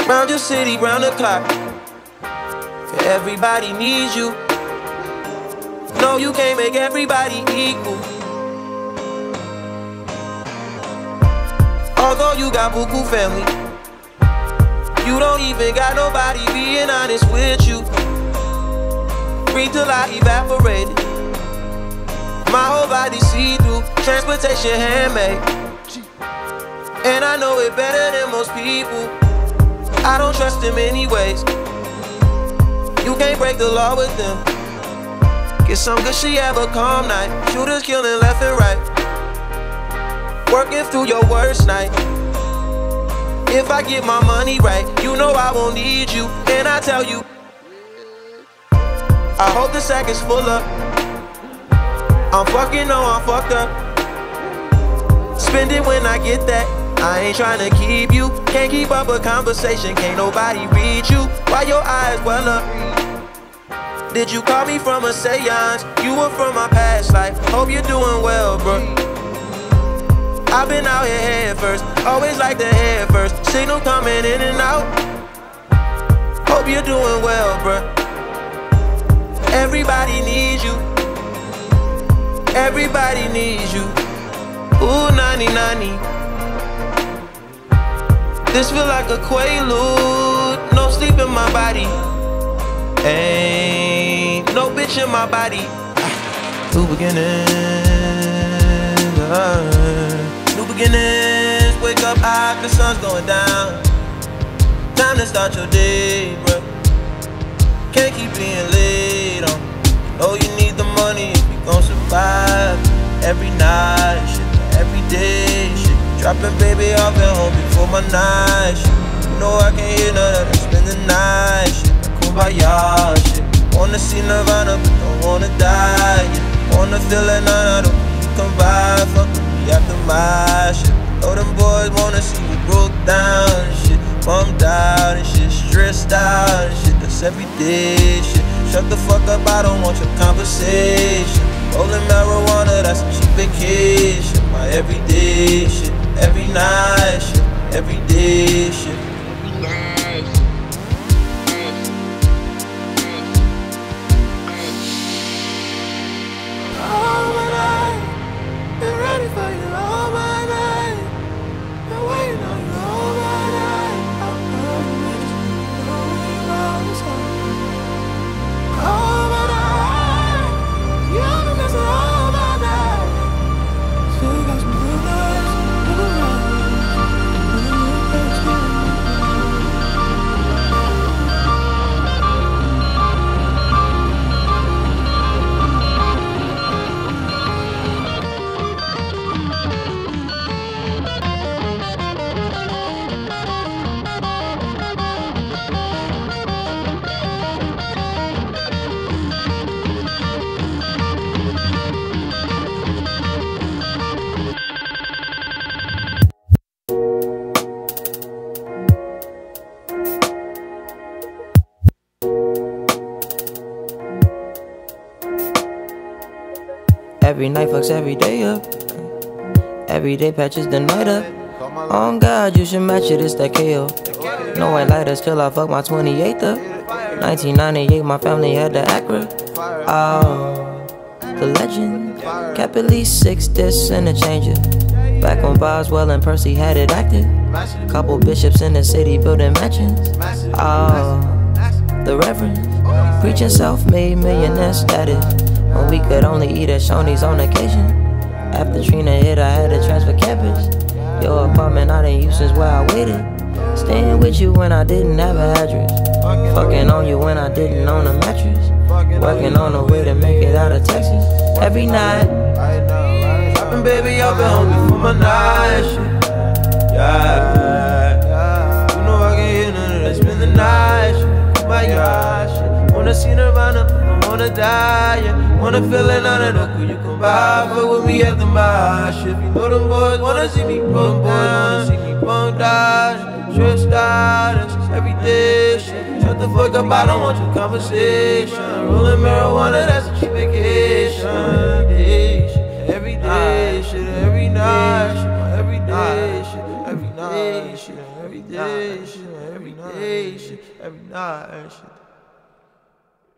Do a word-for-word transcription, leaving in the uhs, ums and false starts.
Round your city, round the clock. Everybody needs you. No, you can't make everybody equal. Although you got buku family, you don't even got nobody being honest with you. Breathe till I evaporated. My whole body see-through, transportation handmade. And I know it better than most people. I don't trust them anyways. You can't break the law with them. Get some good shit, have a calm night. Shooters killing left and right. Working through your worst night. If I get my money right, you know I won't need you. And I tell you, I hope the sack is full up. I'm fucking, no, I'm fucked up. Spend it when I get that. I ain't tryna keep you. Can't keep up a conversation. Can't nobody read you. Why your eyes well up? Did you call me from a seance? You were from my past life. Hope you're doing well, bro. I've been out here head first. Always like the head first. Signal coming in and out. Hope you're doing well, bro. Everybody needs you. Everybody needs you. Ooh, nani nani. This feel like a quaalude. No sleep in my body. Ain't no bitch in my body. New beginnings, uh, new beginnings. Wake up high, the sun's going down. Time to start your day, bro. Can't keep being late on. Know you need the money if you gon' survive. Every night, shit, every day, shit. Dropping baby off at home before my night, shit. You know I can't hear none of that, spend the night, shit. Kumbaya, shit. Wanna see Nirvana, but don't wanna die, yeah. Wanna feel it, none of them, you come by. Fuck with me after my shit. Know them boys wanna see you broke down and shit. Bummed out and shit, stressed out and shit. That's everyday shit. Shut the fuck up, I don't want your conversation. Rolling marijuana, that's a cheap vacation. My everyday shit, every night shit, everyday shit. All my night, been ready for you all my night. Been waiting on you all my night. I'm gonna miss you, know you all the time. All my night, you're the best of all my night. Still got some good nights, good nights, good nights. Every night fucks every day up. Every day patches the night up. On God, you should match it, it's that K O. No white lighters till I fuck my twenty-eighth up. nineteen ninety-eight, my family had the Acura. Oh, the legend. Kept at least six discs and a changer. Back on Boswell and Percy had it active. Couple bishops in the city building mansions. Oh, the Reverend. Preaching self-made millionaire status. When we could only eat at Shoney's on occasion. After Trina hit, I had to transfer campus. Your apartment I didn't use since where I waited. Staying with you when I didn't have an address. Fucking on you when I didn't own a mattress. Working on a way to make it out of Texas. Every night, Dropping baby up at home before my night shit. Yeah, you know I can't hear none of that, spend the night shit. My God, shit. Wanna see Nirvana, but don't wanna die, yeah. Wanna feel it, none of the cool you come by. Fuck with me after my shit. You know them boys wanna see me broke down, see me bummed out, stressed out, that's just everyday shit. Shut the fuck up, I don't want your conversation. Rolling marijuana, that's a cheap vacation. Every day shit, every day shit, every night shit, every day shit, every night. day, shit, every day, shit, every day, shit, every night, shit.